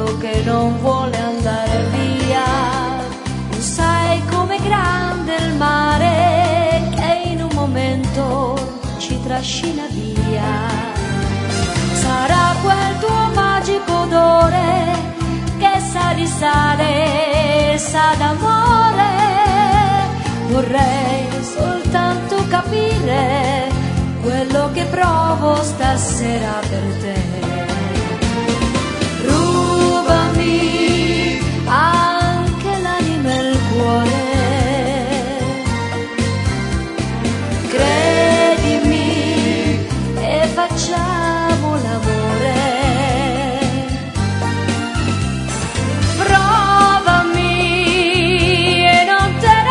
quello che non vuole andare via. Non sai com'è grande il mare che in un momento ci trascina via. Sarà quel tuo magico odore che sa di sale, sa d'amore. Vorrei soltanto capire quello che provo stasera per te. Rubami anche l'anima e il cuore, credimi e facciamo l'amore. Provami e non te ne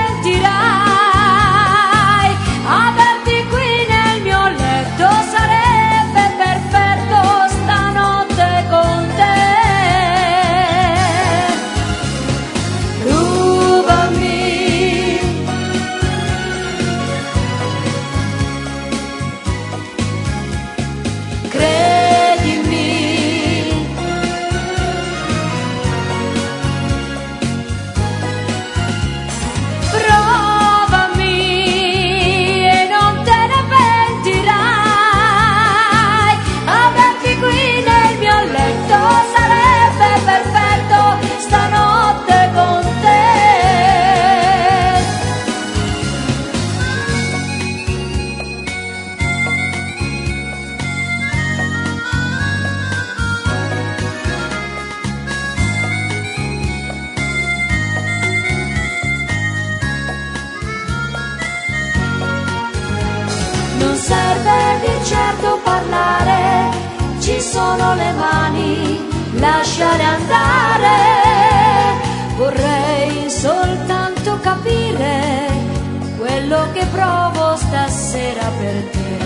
pentirai. Averti qui nel mio letto sarebbe perfetto stanotte con te. Rubami. Credimi. Provami e non te ne pentirai. Averti qui nel mio letto sarebbe perfetto stanotte con te. Non serve di certo parlare, ci sono le mani, lasciare andare. Vorrei soltanto capire quello che provo stasera per te.